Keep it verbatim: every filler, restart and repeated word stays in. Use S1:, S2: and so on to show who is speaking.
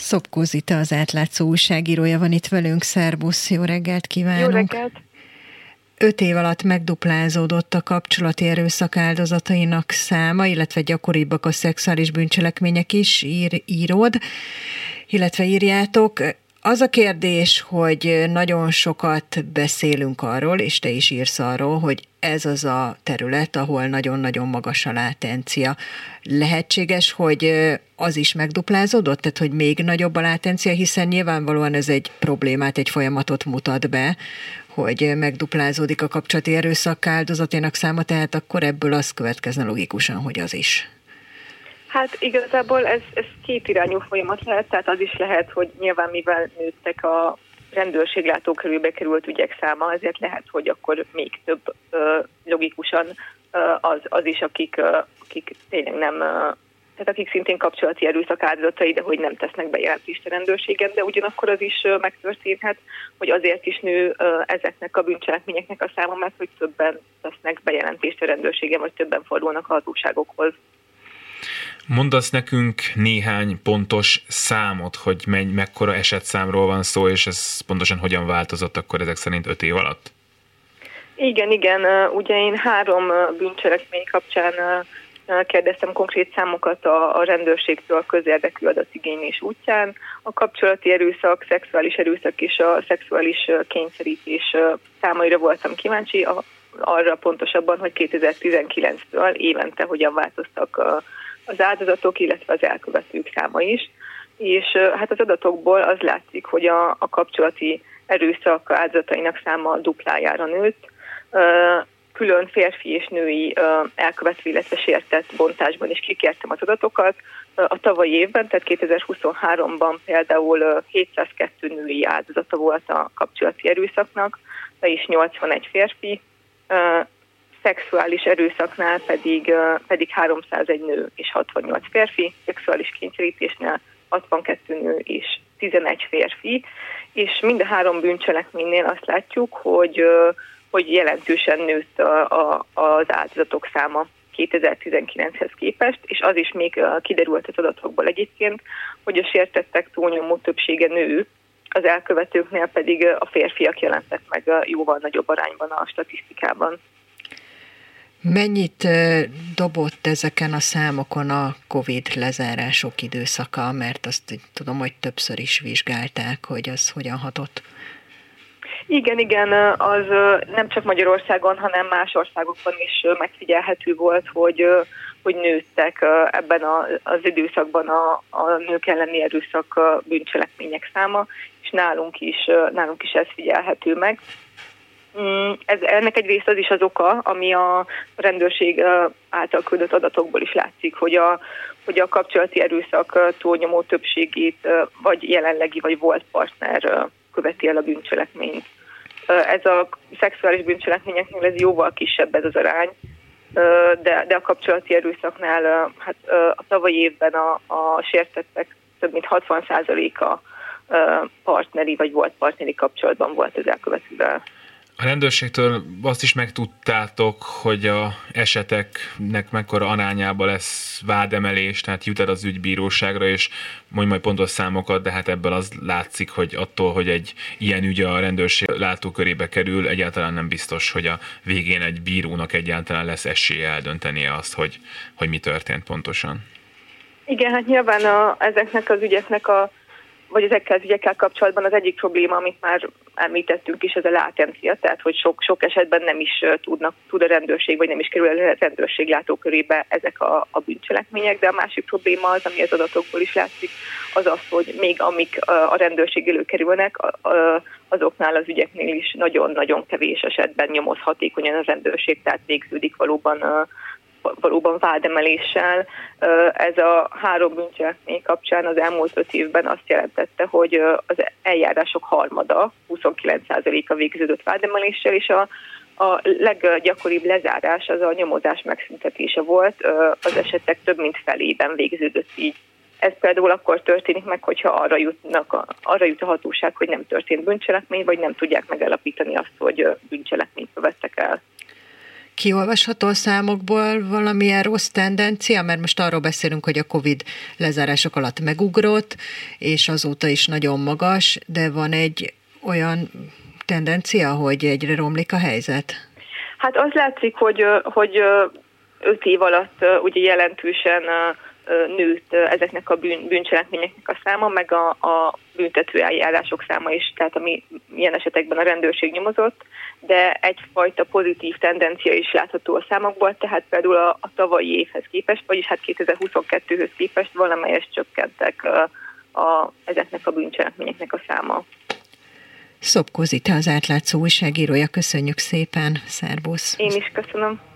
S1: Szopkó Zita, az Átlátszó újságírója van itt velünk. Szerbusz, jó reggelt kívánok!
S2: Jó reggelt!
S1: Öt év alatt megduplázódott a kapcsolati erőszak áldozatainak száma, illetve gyakoribbak a szexuális bűncselekmények is, ír, írod, illetve írjátok. Az a kérdés, hogy nagyon sokat beszélünk arról, és te is írsz arról, hogy ez az a terület, ahol nagyon-nagyon magas a látencia. Lehetséges, hogy az is megduplázódott, tehát hogy még nagyobb a látencia, hiszen nyilvánvalóan ez egy problémát, egy folyamatot mutat be, hogy megduplázódik a kapcsolati erőszak áldozatének száma, tehát akkor ebből az következne logikusan, hogy az is.
S2: Hát igazából ez, ez kétirányú folyamat lehet, tehát az is lehet, hogy nyilván mivel nőttek a rendőrség látókörülbe került ügyek száma, ezért lehet, hogy akkor még több ö, logikusan ö, az, az is, akik, ö, akik tényleg nem, ö, tehát akik szintén kapcsolati erőszak áldozatai, de hogy nem tesznek bejelentést a rendőrségen, de ugyanakkor az is ö, megtörténhet, hogy azért is nő ö, ezeknek a bűncselekményeknek a száma, mert hogy többen tesznek bejelentést a rendőrségen, vagy többen fordulnak a hatóságokhoz.
S3: Mondasz nekünk néhány pontos számot, hogy menny, mekkora esetszámról van szó, és ez pontosan hogyan változott akkor ezek szerint öt év alatt?
S2: Igen, igen. Ugye én három bűncselekmény kapcsán kérdeztem konkrét számokat a, a rendőrségtől a közérdekű adatigénylés útján. A kapcsolati erőszak, szexuális erőszak és a szexuális kényszerítés számaira voltam kíváncsi, a, arra pontosabban, hogy kétezer-tizenkilenctől évente hogyan változtak a az áldozatok, illetve az elkövetők száma is. És hát az adatokból az látszik, hogy a, a kapcsolati erőszak áldozatainak száma duplájára nőtt. Külön férfi és női elkövető, illetve sértett bontásban is kikértem az adatokat. A tavalyi évben, tehát kétezer-huszonháromban például hétszázkettő női áldozata volt a kapcsolati erőszaknak, és nyolcvanegy férfi. Szexuális erőszaknál pedig, pedig háromszázegy nő és hatvannyolc férfi, szexuális kényszerítésnél hatvankettő nő és tizenegy férfi, és mind a három bűncselekménynél azt látjuk, hogy, hogy jelentősen nőtt a, a, az áldozatok száma kétezer-tizenkilenchez képest, és az is még kiderült az adatokból egyébként, hogy a sértettek túlnyomó többsége nő, az elkövetőknél pedig a férfiak jelentek meg jóval nagyobb arányban a statisztikában.
S1: Mennyit dobott ezeken a számokon a Covid lezárások időszaka, mert azt tudom, hogy többször is vizsgálták, hogy az hogyan hatott?
S2: Igen, igen, az nem csak Magyarországon, hanem más országokban is megfigyelhető volt, hogy, hogy nőttek ebben az időszakban a, a nők elleni erőszak bűncselekmények száma, és nálunk is, nálunk is ez figyelhető meg. Ez, ennek egy része az is az oka, ami a rendőrség által küldött adatokból is látszik, hogy a, hogy a kapcsolati erőszak túlnyomó többségét vagy jelenlegi, vagy volt partner követi el a bűncselekményt. Ez a szexuális bűncselekményeknél ez jóval kisebb ez az arány, de, de a kapcsolati erőszaknál hát a tavalyi évben a, a sértettek több mint hatvan százaléka partneri, vagy volt partneri kapcsolatban volt az elkövetővel.
S3: A rendőrségtől azt is megtudtátok, hogy a eseteknek mekkora arányában lesz vádemelés, tehát jut el az ügy bíróságra, és mondj majd pontos számokat, de hát ebből az látszik, hogy attól, hogy egy ilyen ügy a rendőrség látókörébe kerül, egyáltalán nem biztos, hogy a végén egy bírónak egyáltalán lesz esélye eldöntenie azt, hogy, hogy mi történt pontosan.
S2: Igen, hát nyilván a, ezeknek az ügyeknek a vagy ezekkel az ügyekkel kapcsolatban az egyik probléma, amit már említettünk is, ez a látencia, tehát hogy sok, sok esetben nem is tudnak, tud a rendőrség, vagy nem is kerül a rendőrség látókörébe ezek a, a bűncselekmények, de a másik probléma az, ami az adatokból is látszik, az az, hogy még amik a rendőrség előkerülnek, azoknál az ügyeknél is nagyon-nagyon kevés esetben nyomoz hatékonyan a rendőrség, tehát végződik valóban valóban vádemeléssel. Ez a három bűncselekmény kapcsán az elmúlt öt évben azt jelentette, hogy az eljárások harmada, huszonkilenc százaléka végződött vádemeléssel, és a, a leggyakoribb lezárás az a nyomozás megszüntetése volt, az esetek több mint felében végződött így. Ez például akkor történik meg, hogyha arra, jutnak, arra jut a hatóság, hogy nem történt bűncselekmény, vagy nem tudják megállapítani azt, hogy bűncselekményt követtek el.
S1: kiolvasható a számokból valamilyen rossz tendencia? Mert most arról beszélünk, hogy a Covid lezárások alatt megugrott, és azóta is nagyon magas, de van egy olyan tendencia, hogy egyre romlik a helyzet?
S2: Hát az látszik, hogy, hogy öt év alatt ugye jelentősen nőtt ezeknek a bűn, bűncselekményeknek a száma, meg a, a büntető eljárások száma is, tehát ami ilyen esetekben a rendőrség nyomozott, de egyfajta pozitív tendencia is látható a számokból, tehát például a, a tavalyi évhez képest, vagyis hát kétezer-huszonkettőhöz képest valamelyest csökkentek a, a, ezeknek a bűncselekményeknek a száma.
S1: Szopkó Zita, az Átlátszó újságírója, köszönjük szépen, szervusz!
S2: Én is köszönöm!